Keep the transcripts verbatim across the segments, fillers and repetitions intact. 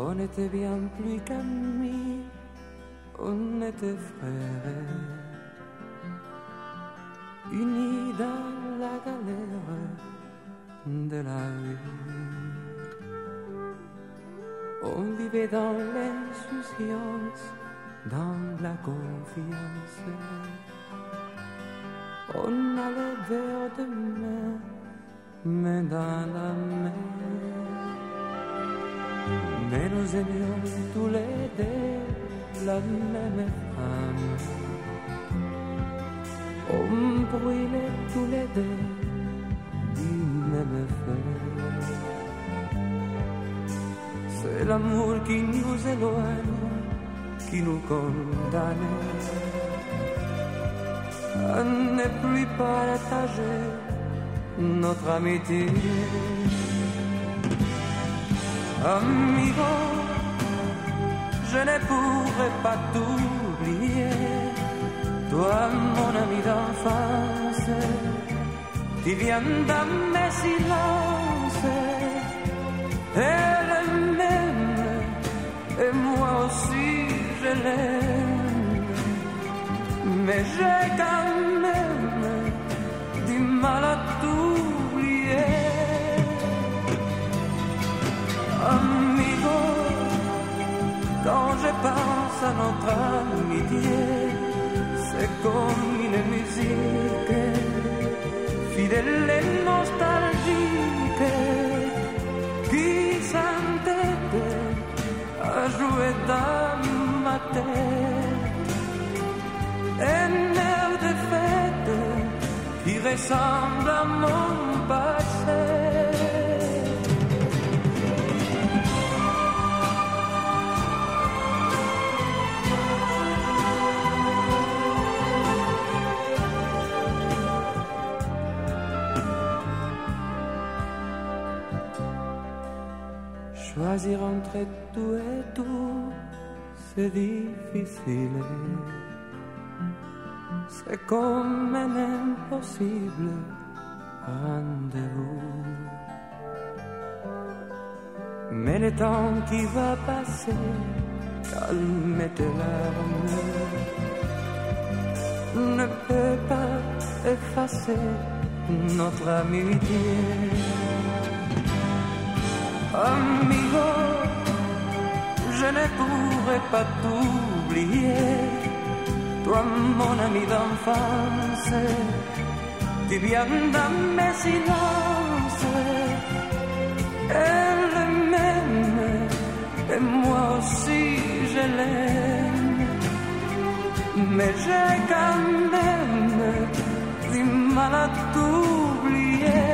On était bien plus qu'amis, on était frères, unis dans la galère de la vie. On vivait dans l'insouciance, dans la confiance. On allait vers demain, main dans la main. Mais nous aimions tous les deux la même femme. On brûlait tous les deux du même feu. C'est l'amour qui nous éloigne, qui nous condamne à ne plus partager notre amitié. Amigo, je ne pourrai pas t'oublier, toi mon ami d'enfance, qui viens dans mes silences. Elle m'aime et moi aussi je l'aime, mais j'ai quand même du mal à t'oublier. Amigo, quand je pense à notre amitié, c'est comme une musique fidèle et nostalgique qui s'entête à jouer dans ma tête. Un air de fête qui ressemble à mon passé. Choisir entre tout et tout, c'est difficile. C'est comme un impossible rendez-vous. Mais le temps qui va passer calme tes larmes, ne peut pas effacer notre amitié. Amigo, je ne pourrai pas t'oublier, toi mon ami d'enfance, tu viens dans mes silences. Elle m'aime et moi aussi je l'aime, mais j'ai quand même du mal à t'oublier.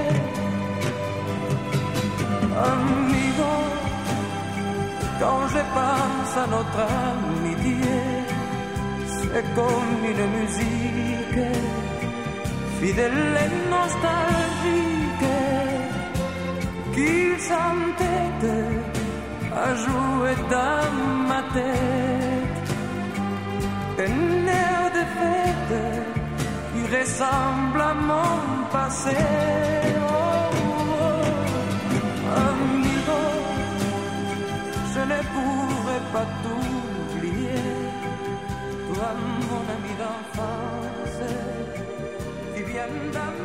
Amigo, quand je pense à notre amitié, c'est comme une musique fidèle et nostalgique qui s'entête à jouer dans ma tête. Un air de fête qui ressemble à mon passé. Amigo, je ne pourrai pas t'oublier, toi mon ami d'enfance, qui vient dans